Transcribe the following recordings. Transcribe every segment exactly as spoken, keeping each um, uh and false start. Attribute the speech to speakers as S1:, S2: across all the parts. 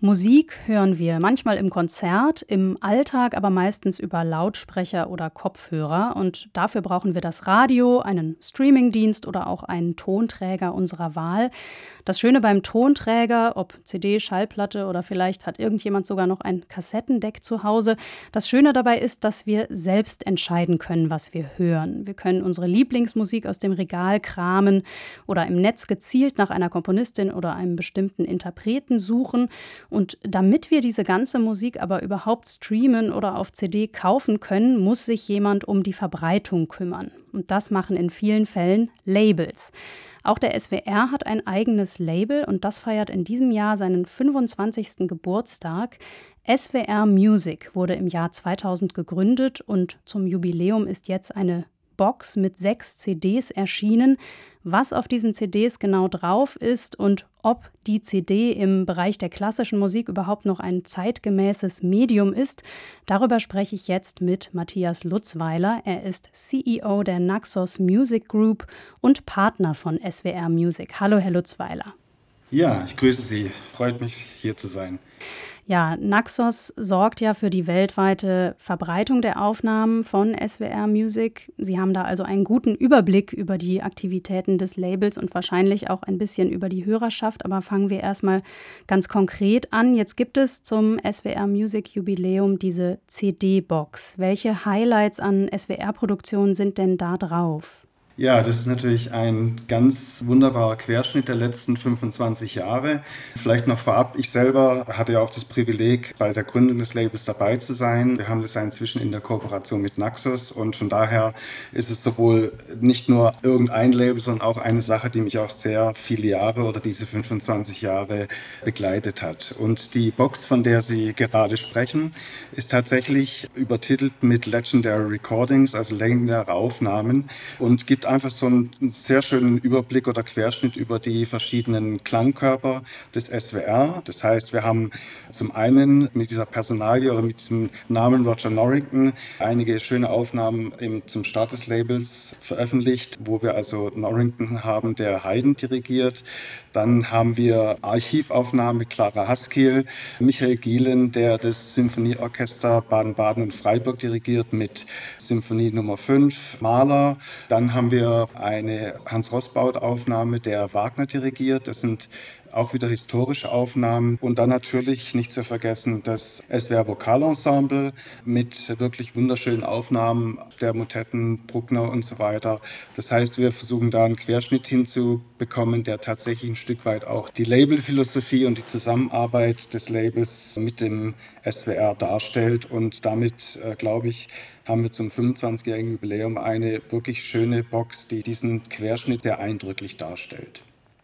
S1: Musik hören wir manchmal im Konzert, im Alltag aber meistens über Lautsprecher oder Kopfhörer. Und dafür brauchen wir das Radio, einen Streamingdienst oder auch einen Tonträger unserer Wahl. Das Schöne beim Tonträger, ob C D, Schallplatte oder vielleicht hat irgendjemand sogar noch ein Kassettendeck zu Hause, das Schöne dabei ist, dass wir selbst entscheiden können, was wir hören. Wir können unsere Lieblingsmusik aus dem Regal kramen oder im Netz gezielt nach einer Komponistin oder einem bestimmten Interpreten suchen. Und damit wir diese ganze Musik aber überhaupt streamen oder auf C D kaufen können, muss sich jemand um die Verbreitung kümmern. Und das machen in vielen Fällen Labels. Auch der S W R hat ein eigenes Label und das feiert in diesem Jahr seinen fünfundzwanzigsten Geburtstag. S W R Music wurde im Jahr zweitausend gegründet und zum Jubiläum ist jetzt eine Box mit sechs C Ds erschienen. Was auf diesen C Ds genau drauf ist und ob die C D im Bereich der klassischen Musik überhaupt noch ein zeitgemäßes Medium ist, darüber spreche ich jetzt mit Matthias Lutzweiler. Er ist C E O der Naxos Music Group und Partner von S W R Music. Hallo, Herr Lutzweiler.
S2: Ja, ich grüße Sie. Freut mich, hier zu sein.
S1: Ja, Naxos sorgt ja für die weltweite Verbreitung der Aufnahmen von S W R Music. Sie haben da also einen guten Überblick über die Aktivitäten des Labels und wahrscheinlich auch ein bisschen über die Hörerschaft. Aber fangen wir erstmal ganz konkret an. Jetzt gibt es zum S W R Music Jubiläum diese C D-Box. Welche Highlights an S W R-Produktionen sind denn da drauf?
S2: Ja, das ist natürlich ein ganz wunderbarer Querschnitt der letzten fünfundzwanzig Jahre. Vielleicht noch vorab, ich selber hatte ja auch das Privileg, bei der Gründung des Labels dabei zu sein. Wir haben das ja inzwischen in der Kooperation mit Naxos und von daher ist es sowohl nicht nur irgendein Label, sondern auch eine Sache, die mich auch sehr viele Jahre oder diese fünfundzwanzig Jahre begleitet hat. Und die Box, von der Sie gerade sprechen, ist tatsächlich übertitelt mit Legendary Recordings, also legendäre Aufnahmen und gibt einfach so einen sehr schönen Überblick oder Querschnitt über die verschiedenen Klangkörper des S W R. Das heißt, wir haben zum einen mit dieser Personalie oder mit diesem Namen Roger Norrington einige schöne Aufnahmen im, zum Start des Labels veröffentlicht, wo wir also Norrington haben, der Haydn dirigiert. Dann haben wir Archivaufnahmen mit Clara Haskell, Michael Gielen, der das Symphonieorchester Baden-Baden und Freiburg dirigiert mit Symphonie Nummer fünf, Mahler. Dann haben wir eine Hans-Rosbaud-Aufnahme, der Wagner dirigiert. Das sind auch wieder historische Aufnahmen. Und dann natürlich nicht zu vergessen das S W R Vokalensemble mit wirklich wunderschönen Aufnahmen der Motetten, Bruckner und so weiter. Das heißt, wir versuchen da einen Querschnitt hinzubekommen, der tatsächlich ein Stück weit auch die Labelphilosophie und die Zusammenarbeit des Labels mit dem S W R darstellt. Und damit, äh, glaube ich, haben wir zum fünfundzwanzigjährigen Jubiläum eine wirklich schöne Box, die diesen Querschnitt sehr eindrücklich darstellt.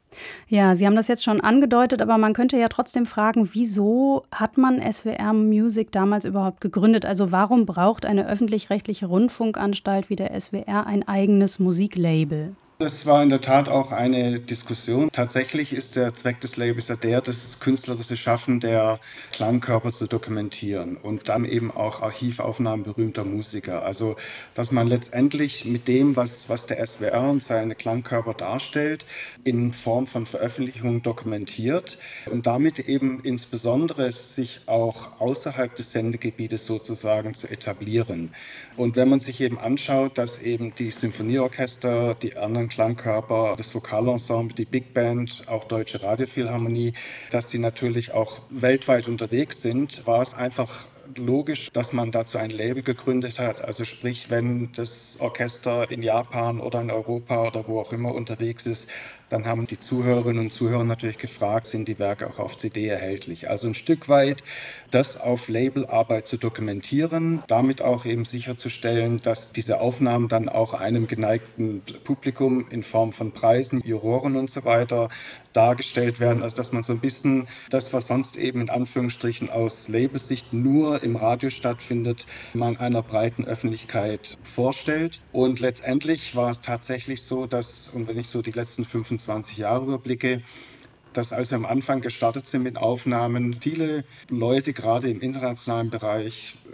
S1: Ja, Sie haben das jetzt schon angedeutet, aber man könnte ja trotzdem fragen, wieso hat man S W R Music damals überhaupt gegründet? Also warum braucht eine öffentlich-rechtliche Rundfunkanstalt wie der S W R ein eigenes Musiklabel?
S2: Das war in der Tat auch eine Diskussion. Tatsächlich ist der Zweck des Labels ja der, das künstlerische Schaffen der Klangkörper zu dokumentieren und dann eben auch Archivaufnahmen berühmter Musiker. Also, dass man letztendlich mit dem, was, was der S W R und seine Klangkörper darstellt, in Form von Veröffentlichungen dokumentiert und damit eben insbesondere sich auch außerhalb des Sendegebietes sozusagen zu etablieren. Und wenn man sich eben anschaut, dass eben die Symphonieorchester, die anderen Klangkörper, das Vokalensemble, die Big Band, auch Deutsche Radiophilharmonie, dass die natürlich auch weltweit unterwegs sind, war es einfach logisch, dass man dazu ein Label gegründet hat. Also sprich, wenn das Orchester in Japan oder in Europa oder wo auch immer unterwegs ist, dann haben die Zuhörerinnen und Zuhörer natürlich gefragt, sind die Werke auch auf C D erhältlich. Also ein Stück weit das auf Labelarbeit zu dokumentieren, damit auch eben sicherzustellen, dass diese Aufnahmen dann auch einem geneigten Publikum in Form von Preisen, Juroren und so weiter dargestellt werden. Also dass man so ein bisschen das, was sonst eben in Anführungsstrichen aus Labelsicht nur im Radio stattfindet, man einer breiten Öffentlichkeit vorstellt. Und letztendlich war es tatsächlich so, dass, und wenn ich so die letzten fünfundzwanzig Jahre überblicke, dass als wir am Anfang gestartet sind mit Aufnahmen, viele Leute gerade im internationalen Bereich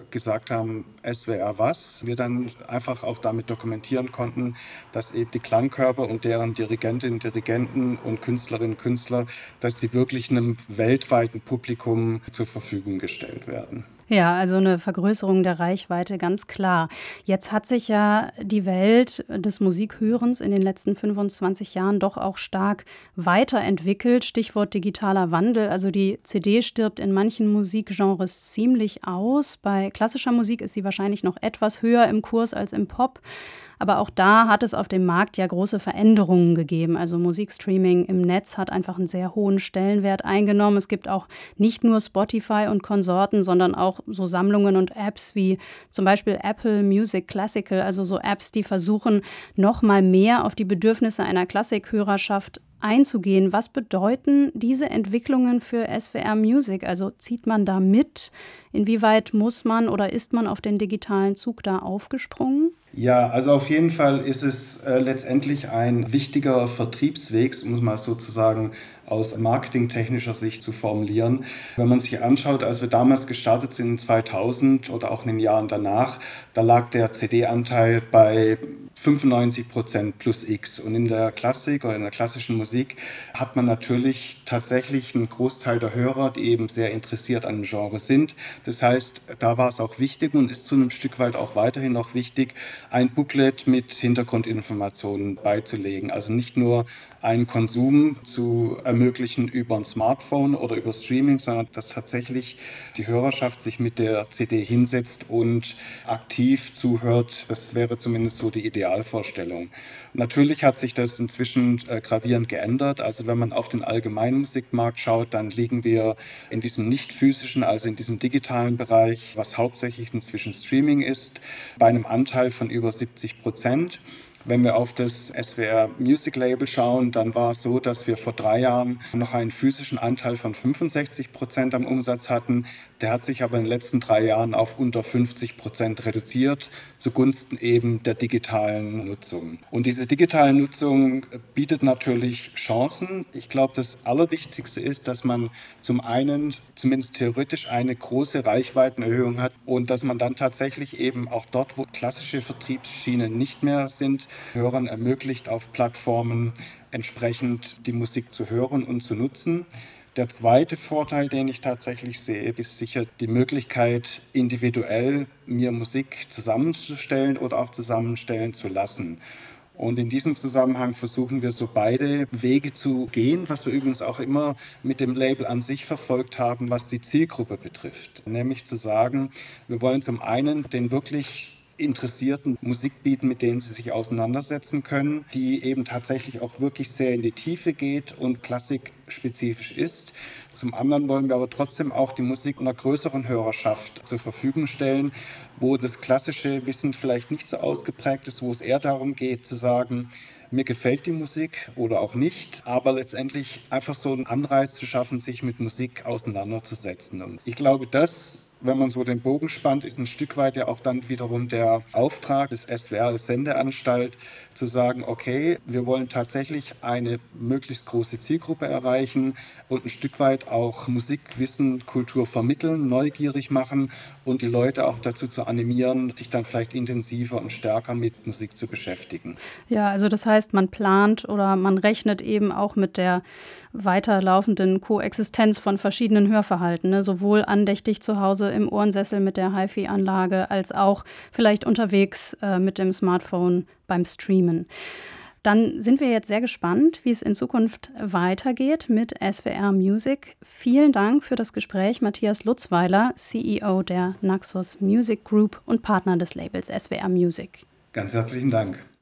S2: gesagt haben, S W R was, wir dann einfach auch damit dokumentieren konnten, dass eben die Klangkörper und deren Dirigentinnen, Dirigenten und Künstlerinnen und Künstler, dass die wirklich einem weltweiten Publikum zur Verfügung gestellt werden.
S1: Ja, also eine Vergrößerung der Reichweite, ganz klar. Jetzt hat sich ja die Welt des Musikhörens in den letzten fünfundzwanzig Jahren doch auch stark weiterentwickelt. Stichwort digitaler Wandel. Also die C D stirbt in manchen Musikgenres ziemlich aus. Bei klassischer Musik ist sie wahrscheinlich noch etwas höher im Kurs als im Pop. Aber auch da hat es auf dem Markt ja große Veränderungen gegeben. Also Musikstreaming im Netz hat einfach einen sehr hohen Stellenwert eingenommen. Es gibt auch nicht nur Spotify und Konsorten, sondern auch so Sammlungen und Apps wie zum Beispiel Apple Music Classical, also so Apps, die versuchen, noch mal mehr auf die Bedürfnisse einer Klassikhörerschaft einzugehen. Was bedeuten diese Entwicklungen für S W R Music? Also zieht man da mit? Inwieweit muss man oder ist man auf den digitalen Zug da aufgesprungen?
S2: Ja, also auf jeden Fall ist es äh, letztendlich ein wichtiger Vertriebsweg, um es mal sozusagen aus marketingtechnischer Sicht zu formulieren. Wenn man sich anschaut, als wir damals gestartet sind in zweitausend oder auch in den Jahren danach, da lag der C D-Anteil bei fünfundneunzig Prozent plus X. Und in der Klassik oder in der klassischen Musik hat man natürlich tatsächlich einen Großteil der Hörer, die eben sehr interessiert an dem Genre sind. Das heißt, da war es auch wichtig und ist zu einem Stück weit auch weiterhin noch wichtig, ein Booklet mit Hintergrundinformationen beizulegen. Also nicht nur einen Konsum zu ermöglichen über ein Smartphone oder über Streaming, sondern dass tatsächlich die Hörerschaft sich mit der C D hinsetzt und aktiv zuhört. Das wäre zumindest so die Idealvorstellung. Natürlich hat sich das inzwischen äh, gravierend geändert. Also wenn man auf den allgemeinen Musikmarkt schaut, dann liegen wir in diesem nicht physischen, also in diesem digitalen Bereich, was hauptsächlich inzwischen Streaming ist, bei einem Anteil von über siebzig Prozent. Wenn wir auf das S W R Music Label schauen, dann war es so, dass wir vor drei Jahren noch einen physischen Anteil von fünfundsechzig Prozent am Umsatz hatten. Der hat sich aber in den letzten drei Jahren auf unter fünfzig Prozent reduziert, zugunsten eben der digitalen Nutzung. Und diese digitale Nutzung bietet natürlich Chancen. Ich glaube, das Allerwichtigste ist, dass man zum einen zumindest theoretisch eine große Reichweitenerhöhung hat und dass man dann tatsächlich eben auch dort, wo klassische Vertriebsschienen nicht mehr sind, Hörern ermöglicht, auf Plattformen entsprechend die Musik zu hören und zu nutzen. Der zweite Vorteil, den ich tatsächlich sehe, ist sicher die Möglichkeit, individuell mir Musik zusammenzustellen oder auch zusammenstellen zu lassen. Und in diesem Zusammenhang versuchen wir so beide Wege zu gehen, was wir übrigens auch immer mit dem Label an sich verfolgt haben, was die Zielgruppe betrifft. Nämlich zu sagen, wir wollen zum einen den wirklich Interessierten Musik bieten, mit denen sie sich auseinandersetzen können, die eben tatsächlich auch wirklich sehr in die Tiefe geht und klassikspezifisch ist. Zum anderen wollen wir aber trotzdem auch die Musik einer größeren Hörerschaft zur Verfügung stellen, wo das klassische Wissen vielleicht nicht so ausgeprägt ist, wo es eher darum geht zu sagen, mir gefällt die Musik oder auch nicht, aber letztendlich einfach so einen Anreiz zu schaffen, sich mit Musik auseinanderzusetzen. Und ich glaube, das, wenn man so den Bogen spannt, ist ein Stück weit ja auch dann wiederum der Auftrag des S W R als Sendeanstalt, zu sagen, okay, wir wollen tatsächlich eine möglichst große Zielgruppe erreichen und ein Stück weit auch Musik, Wissen, Kultur vermitteln, neugierig machen und die Leute auch dazu zu animieren, sich dann vielleicht intensiver und stärker mit Musik zu beschäftigen.
S1: Ja, also das heißt, man plant oder man rechnet eben auch mit der weiterlaufenden Koexistenz von verschiedenen Hörverhalten, ne? Sowohl andächtig zu Hause im Ohrensessel mit der HiFi-Anlage als auch vielleicht unterwegs äh, mit dem Smartphone beim Streamen. Dann sind wir jetzt sehr gespannt, wie es in Zukunft weitergeht mit S W R Music. Vielen Dank für das Gespräch, Matthias Lutzweiler, C E O der Naxos Music Group und Partner des Labels S W R Music.
S2: Ganz herzlichen Dank.